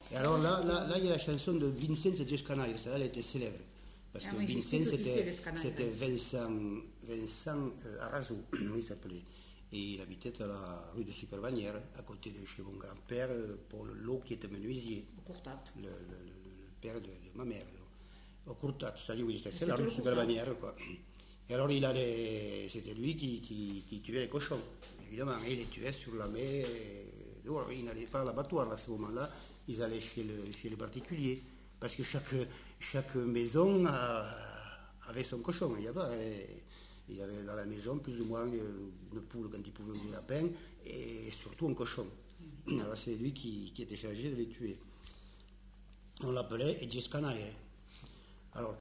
Et alors là, il y a la chanson de Vincent Gescanaire, celle-là, elle était célèbre. Parce que Vincent, c'était Vincent Arazo, il s'appelait. Et il habitait à la rue de Superbannière, à côté de chez mon grand-père, Paul Lot, qui était menuisier. Au Courtat. Le père de ma mère. Au Courtat, ça dit oui, c'était la rue de Superbannière, quoi. Et alors, c'était lui qui tuait les cochons, évidemment. Et il les tuait sur la mer. Il n'allait pas à l'abattoir à ce moment-là, ils allaient chez les particuliers. Parce que chaque maison avait son cochon. Il y avait dans la maison plus ou moins une poule quand il pouvait ouvrir la pain, et surtout un cochon. Alors c'est lui qui était chargé de les tuer. On l'appelait Gescanaire.